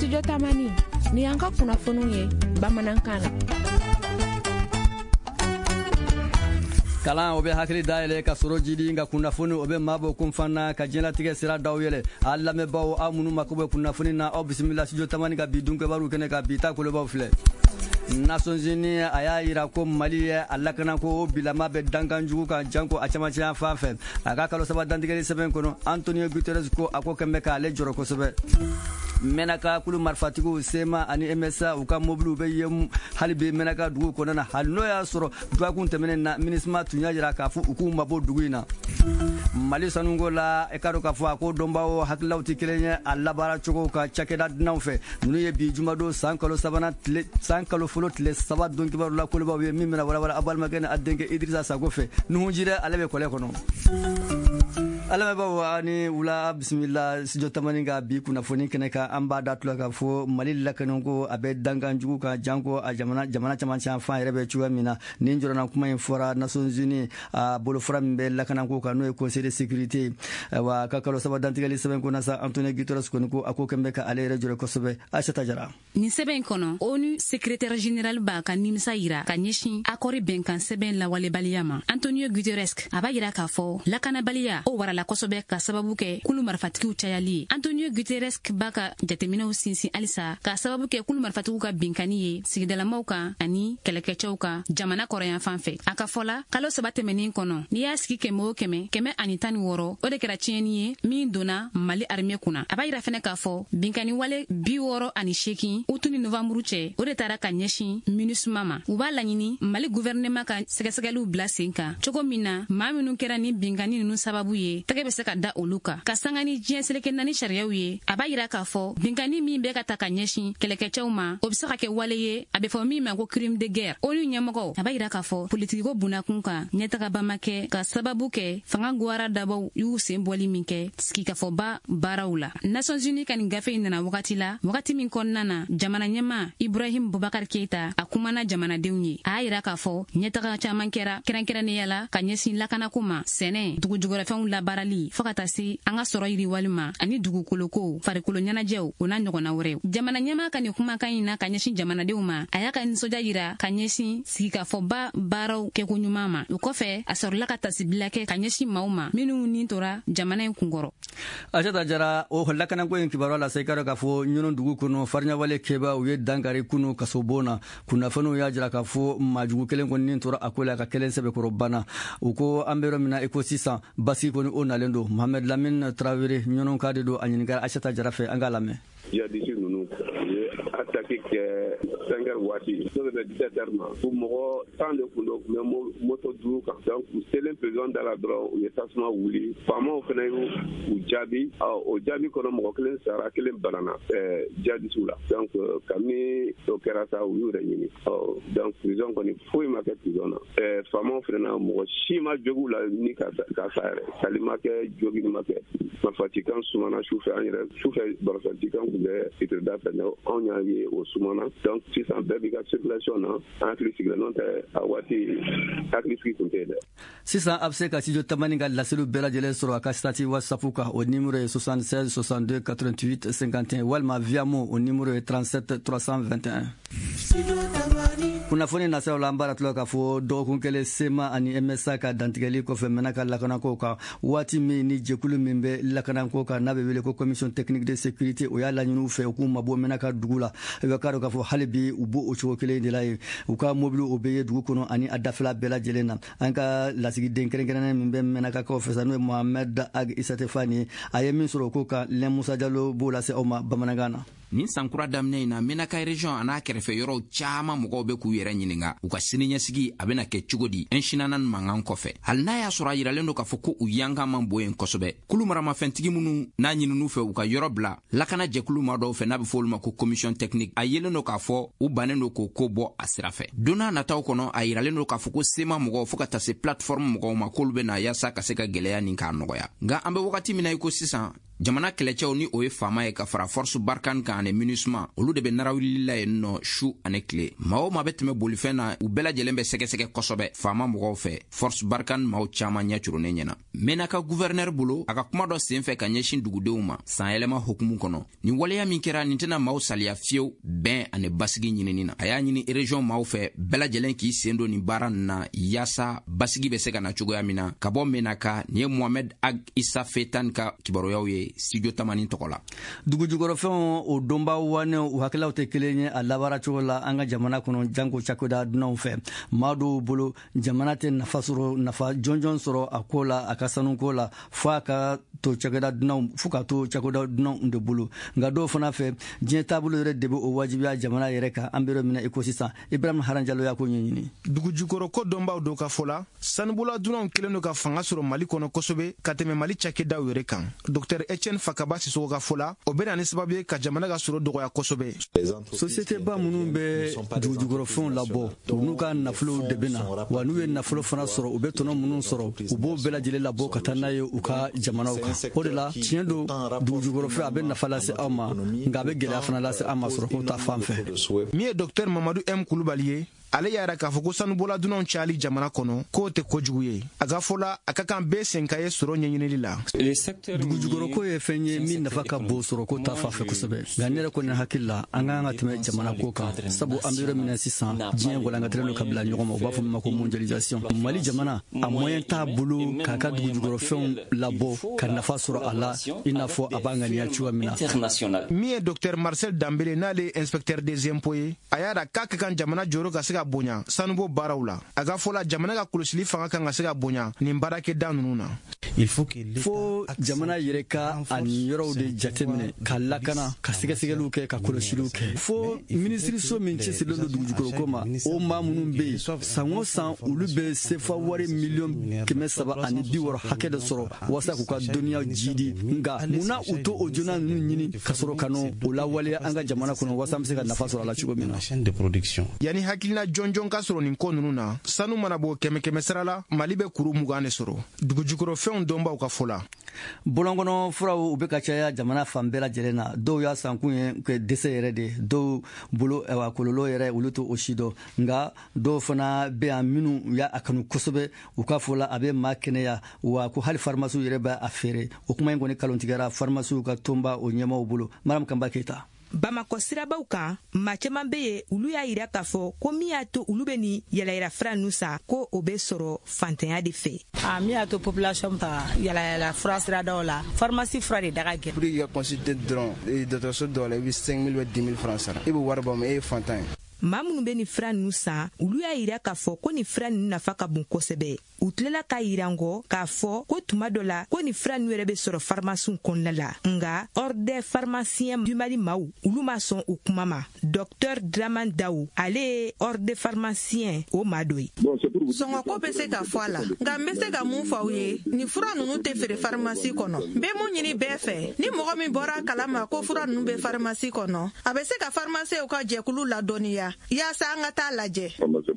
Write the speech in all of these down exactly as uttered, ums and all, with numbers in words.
studio tamani ni yanka kunnafoniw ye bamanankan na. kalan obe hakili dayele ka soro jidi nga kunnafoni obe mabo kumfana ka jena tige sira dawyele alla me bawo amunu makobe kunnafoni na o bismillah studio tamani ka bidun ke baru kene ka bita ko le bawo fle Nations Unies aya ira ko Mali alla kana ko bilama be danganjugu ka janko achama cha fafe aga kalo saba dandigeli seben kono Antonio Guterres ko ako kembe ka le joro ko sebe menaka kulu marfatiku sema ani M S A uka moblu be yem halibe menaka dugu ko nana halno ya soro duga kun temene na minisma tunya jira ka fu uku mabo duguina Mali sanungo la ekaro ka fu ako dombawo haklauti kelenya alla bara choko ka chakeda dinawfe nunu ye bi jumado sankalo sabana sankalo folot le sabat don kibaru la ko bawo mi mena wala wala abal magana adenge Idrissa Sagofe nu jira alebe ko le kono alama bawo ani wula bismillah studio tamani ga bi kuna foni keneka amba datula ka fo Mali la kanongo abe danganjugu ka jango a jamana jamana chama cha fa rebe chuwa mina ninjoro na kuma infora Nations Unies a bolo fora mbe la kanango ka no conseil de sécurité wa kakalo sabat dantigali seben ko nasa Antonio Guterres ko ko ako kembe ka ale rejore ko sobe ashata jara ni seben kono ONU secrétaire général ba ka nimsa ira ka nyeshi akori benkan seben la wale baliyama Antonio Guterres aba ira ka fo la kana baliya o wara la kosobe ka sababu ke kulu marfatiku chayali Antonio Guterres baka jatemina usinsi alisa ka sababu ke kulu marfatiku ka binkani ye sigidala mauka ani kelekechauka jamana korean fanfe aka fola kalo sabate menin kono ni yaski ke mo keme keme anitani woro o de kera chieni ye min dona Mali armée kuna aba ira fene ka fo binkani wale bi woro ani sheki utuni novembre che o de tara ka nyeshi minusma ma uba lanyini Mali gouvernement ka segesegelu blasinka choko mina maminu kera ni binkani nu sababu ye be se ka da oluka ka sangani jien seleke nani shariaw ye aba yira ka fo binkani min be ka ta ka nyeshi kelekechau ma o be se ka ke wale ye abe fo mi ma ko crime de guerre onu nyamogo aba yira ka fo politique ko buna kunka nyeta ka bamake ka sababu ke fanga gwara dabo yu semboli minke ski ka fo ba barawula Nations Unies kan gafe nana wakati la wakati min konnana jamana nyama Ibrahim Boubacar Keita akumana jamana dewnye a yira ka fo nyeta ka chamankera kerankera ne yala ka nyeshi lakana kuma sene dugu jugora fa la barali fakata si anga soro yiri walima ani dugu koloko farikolo nyanajew ona nyogona wore jamana nyama kan kuma kan ina kan nyeshi jamana deuma aya kan soja yira kan nyeshi sika fo ba baraw ke kunyumama ukofe asor lakata sibilake kan nyeshi mauma minu ni tora jamana kungoro ajata jara o holakana ko en kibaro la sekaro ka fo nyono dugu kuno farnya wale keba uye dangare kuno kasobona kuna fano ya jara ka fo majugu kelen ko ni tora akola ka kelen sebe ko robana uko ambero mina ecosystem basi ko o nalendo Mohamed Lamine Traoré nyonon kade do anyinga ashata jarafe angalame ya disi nunu attaqué que Senghor Wati sur le dix-sept ma pour mo tant de kuno me moto du ka donc c'est le président de la droit ou yetasma wuli famo fenayu u jabi o jabi ko mo kelen sara kelen banana euh jadi sula donc kami to kerasa u yure yini donc prison ko ni foi ma ke prison euh famo fena mo shima jogu la ni ka ka sare salima ke jogi ni ma ke ma fatikan sumana choufe anire choufe barfatikan ku de titre data no on y au sumana donc si ça bébé ka circulation na entre signalement à wati akliski kuntede si ça abse ka studio tamani ga la selu bela jele soro ka stati whatsapp au numéro soixante-seize soixante-deux quatre-vingt-huit cinquante et un walma via mo au numéro trente-sept trois cent vingt et un kuna foni na sala mbara tloka fo do kunkele sema ani M S A ka dantigeli ko fe menaka lakana ko ka wati mi ni jekulu mimbe lakana ko ka nabe wele ko commission technique de sécurité o ya la nyunu fe ko mabo menaka dugula e karo ka fo halibi ubo o chokele de la u ka mobile obeye dugu kono ani adafla bela jelena anka la sigi den krenkrena mimbe menaka ko fe sanu Mohamed Ag Isatefani ayemi soro ko ka le Musa Diallo bola se o ma bamanagana nin sankura damne na menaka region ana kerefe yoro chama mogo be ku yere nyininga u ka sininya sigi abena ke chugodi enshinanan mangan kofe hal na ya sura yira lendo ka foko u yanga mambo en kosobe kulu marama fentigi munu na nyinu fe u ka yoro bla lakana je kulu ma do fe na be folma ko commission technique ayele no ka fo u baneno ko kobo asirafe dona na taw kono ayira lendo ka foko sema mogo foka ta se plateforme mogo ma kolbe na yasa ka seka geleya nin ka nogoya nga ambe wakati mina iko sisan jamana kɛlɛcɛw ni o ye faama ye ka fara force barkan kan ani MINUSMA olu de be narawilila yen nɔ su ani kile maa o maa be tɛmɛ bolifɛn na u bɛɛ lajɛlen bɛ sɛgɛsɛgɛ kosɛbɛ faama mɔgɔw fɛ force barkan maaw caaman ɲɛ curunnen ɲɛna menaka gouverneur bolo a ka kuma dɔ sen fɛ ka ɲɛsin dugudenw ma san yɛlɛma hukumu kɔnɔ nin waleya min kɛra nin tɛna maaw saliya fiyew bɛn ani basigi ɲinini na a y'a ɲini région maaw fɛ bɛɛ lajɛlen k'i sen don nin baara na yaasa basigi bɛ se ka na cogoya min na ka bɔ menaka ni ye Mohamed Ag Issa Fetan ka kibaruyaw ye studio tamani tɔgɔ la dugu jukɔrɔfɛnw o donbaw wane u hakilaw tɛ kelen ye a labara cogo la an ka jamana kɔnɔ janko cakɛda dunanw fɛ maa dɔw bolo jamana tɛ nafa sɔrɔ nafa jɔnjɔn sɔrɔ a ko la a ka sanuko la fo a ka to cakɛda dunanw fo ka to cakɛda dunanw de bolo nka dɔw fana fɛ diɲɛ taabolo yɛrɛ de bɛ o wajibiya jamana yɛrɛ kan an bɛ yɔrɔ min na i ko sisan Ibrahim Haranjalo y'a ko ɲɛɲini dugu jukɔrɔ ko dɔnbaw dɔw ka fɔ la sanubola dunanw kelen do ka fanga sɔrɔ Mali kɔnɔ kosɛbɛ ka tɛmɛ Mali cakɛdaw yɛrɛ kan Dr Etienne Fakaba Sisoko ka fɔ la o bɛ na ni sababu ye ka jamana ka sɔrɔ dɔgɔya kosɛbɛ société ba minnu bɛ dugu jukɔrɔfɛnw labɔ u n'u ka nafolo de bɛ na wa n'u ye nafolo fana sɔrɔ u bɛ tɔnɔ minnu sɔrɔ u b'o bɛɛ lajɛlen labɔ ka taa n'a ye u ka jamanaw kan o de la tiɲɛ do dugu jukɔrɔfɛn a bɛ nafa lase aw ma nka a bɛ gɛlɛya fana lase an ma sɔrɔ ko ta fan fɛ min ye Dr Mamadou M Kulubali ye ale y'a k'a fɔ ko sanubola dunanw cayali jamana kɔnɔ k'o tɛ kojugu ye a ka fɔ la a ka kan bɛɛ sen ka ye sɔrɔ ɲɛɲinili la dugu jukɔrɔko ye fɛn ye min nafa ka bon sɔrɔ ko ta fan fɛ kosɛbɛ nka ne yɛrɛ kɔni hakili la an ka kan ka tɛmɛ jamana ko kan sabu an bɛ yɔrɔ min na sisan diɲɛ walankatalen do ka bila ɲɔgɔn ma u b'a fɔ min ma ko mondialisation Mali jamana a moyen t'a bolo k'a ka dugu jukɔrɔfɛnw labɔ ka nafa sɔrɔ a la i n'a fɔ a b'a ŋaniya cogoya min na min ye Dr Marcel Dambele n'ale ye inspecteur des impôts ye a y'a da k'a ka kan jamana jɔyɔrɔ ka se ka bonya sanubo baaraw la a ka fɔ la jamana ka kɔlɔsili fanga kan ka se ka bonya nin baarakɛda ninnu na fo jamana yɛrɛ ka a nin yɔrɔw de jateminɛ ka lakana ka sɛgɛsɛgɛliw kɛ ka kɔlɔsiliw kɛ fo minisiriso min cɛsirilen do dugu jukɔrɔko ma o maa minnu bɛ yen san o san olu bɛ sefa wari miliyɔn kɛmɛ saba ani bi wɔɔrɔ hakɛ de sɔrɔ walasa k'u ka dɔnniya jidi nka munna u to o joona ninnu ɲini ka sɔrɔ ka n'o lawaleya an ka jamana kɔnɔ walasa an bɛ se ka nafa sɔrɔ a la cogo min na yanni hakilina jɔnjɔn ka sɔrɔ nin ko ninnu na sanu mana bɔ kɛmɛ kɛmɛ sara la Mali bɛ kuru mugan de sɔrɔ dugu jukɔrɔfɛnw dɔnbaw ka fɔ la bɔlɔnkɔnɔ furaw u bɛ ka caya jamana fan bɛɛ lajɛlen na dɔw y'a sankun ye kɛ dɛsɛ yɛrɛ de dɔw bolo ɛwà kɔlɔlɔ yɛrɛ olu to o si dɔn nka dɔw fana bɛ yan minnu y'a a kanu kosɛbɛ u ka fɔ la a bɛ maa kɛnɛya wa ko hali farimasiw yɛrɛ b'a a feere o kuma in kɔni kalontigɛra farimasiw ka tɔnba o ɲɛmaaw bolo Maram Kanba Keita Bamakɔ sirabaw kan maa caman bɛ yen olu y'a yira k'a fɔ ko min y'a to olu bɛ ni yalayala fura ninnu san ko o bɛ sɔrɔ fantanya de fɛ. a min y'a to population ta yalayala fura siradaw la pharmacie fura de daga gɛlɛn. pour que i ka consulter dɔrɔn dɔgɔtɔrɔso dɔw la i bɛ cinq mille ou dix mille francs sara i bɛ wari bɔ mais e ye fantan ye. maa minnu bɛ nin fura ninnu san olu y'a yira k'a fɔ ko nin fura ninnu nafa ka bon kosɛbɛ u tilala k'a yira n kɔ k'a fɔ ko tuma dɔ la ko nin fura ninnu yɛrɛ bɛ sɔrɔ pharmacie kɔnɔna la nka ordre pharmacien du Mali maaw olu ma sɔn o kuma ma docteur Draman Daou ale ye ordre pharmacien o maa dɔ ye. sɔngɔko bɛ se ka fɔ a la nka n bɛ se ka mun fɔ aw ye nin fura ninnu tɛ feere pharmacie kɔnɔ n bɛ mun ɲini bɛɛ fɛ ni mɔgɔ min bɔra a kalama ko fura ninnu bɛ pharmacie kɔnɔ a bɛ se ka pharmacien ka jɛkulu ladɔnniya yaasa an ka taa lajɛ.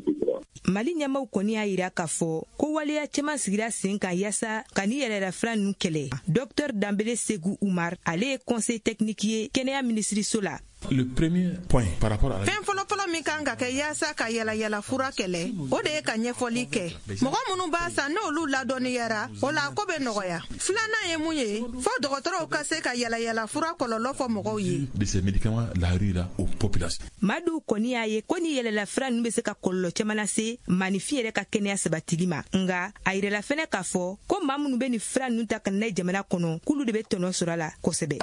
Mali ɲɛmaaw kɔni y'a yira k'a fɔ ko waleya cɛman sigira sen kan yaasa ka ni yɛrɛra fura ninnu kɛlɛ docteur Dambele Segu Umar ale ye conseil technique ye kɛnɛya minisiriso la. Le premier point par rapport à la... fɛn fɔlɔfɔlɔ min kan ka kɛ yaasa ka yalayala fura kɛlɛ o de ye ka ɲɛfɔli kɛ mɔgɔ minnu b'a san n'olu ladɔnniyara o la ko bɛ nɔgɔya filanan ye mun ye fɔ dɔgɔtɔrɔw ka se ka yalayala fura kɔlɔlɔ fɔ mɔgɔw ye. de ces médicaments la rue là aux populations. Madu kɔni y'a ye ko ni yɛlɛla fura ninnu bɛ se ka kɔlɔlɔ caman lase maanifin yɛrɛ ka kɛnɛya sabatili ma nka a yirala fɛnɛ k'a fɔ ko maa minnu bɛ nin fura ninnu ta ka na ye jamana kɔnɔ k'olu de bɛ tɔnɔ sɔrɔ a la kosɛbɛ.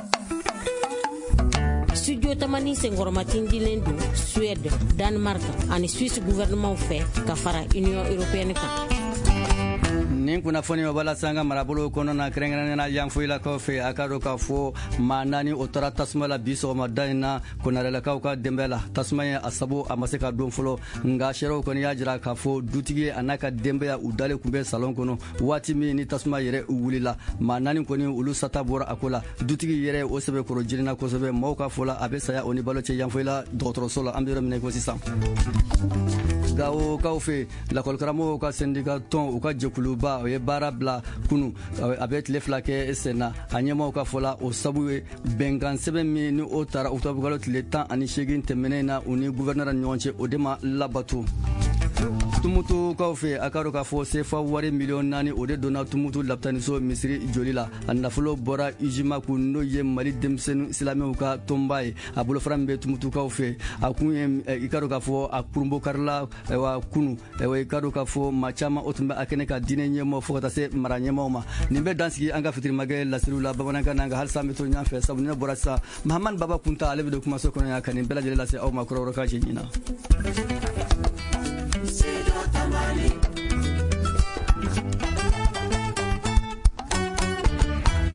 Studio Tamani senkɔrɔmatin dilen don Suède, Danemark ani Suisse gouvernement fɛ ka fara Union européenne kan. nin kunnafoni o bala sanga marabolo kono na krengrena yang fuila ko fe akado ka fo manani o tara tasma la biso ma daina konarela ka ka dembela tasma ya asabo amaseka don folo nga shero ko ni yajira ka fo dutigi anaka dembeya udale kumbe salon kono wati mi ni tasma yere wulila manani ko ni ulu sata bora akola dutigi yere o sebe ko jirina ko sebe mawka fola abesa ya oni balo che yang fuila docteur solo ambiro mine ko sisam gawo ka fe la kolkaramo ka syndicat ton o ka jekuluba o ye baara bila kunu a bɛ tile fila kɛ senna a ɲɛmaaw ka fɔ la o sabu ye bɛnkan sɛbɛn min ni o taara octobre tile tan ani seegin tɛmɛnen na u ni gouverneur ni ɲɔgɔn cɛ o de ma labato. Tumutukaw fɛ a ka dɔn k'a fɔ sefa wari miliyɔn naani o de donna Tumutu lapitaniso misiri joli la a nafolo bɔra ijima kun n'o ye Mali denmisɛnnin silamɛw ka tɔnba ye a bolofara min bɛ Tumutukaw fɛ a kun ye i ka dɔn k'a fɔ a kurunbɔ karila wa kunu i ka dɔn k'a fɔ maa caman o tun bɛ a kɛnɛ ka diinɛ ɲɛmaaw fo ka taa se mara ɲɛmaaw ma nin bɛ dansigi an ka fitirimakɛ lasiriw la bamanankan na nka halisa an bɛ to ɲɔgɔn fɛ sabu ne bɔra sisan Mahamani Baba Kunta ale bɛ don kumaso kɔnɔ yan ka nin bɛɛ lajɛlen lase aw ma kɔrɔkɔrɔ k'a jɛ ɲina. Tamani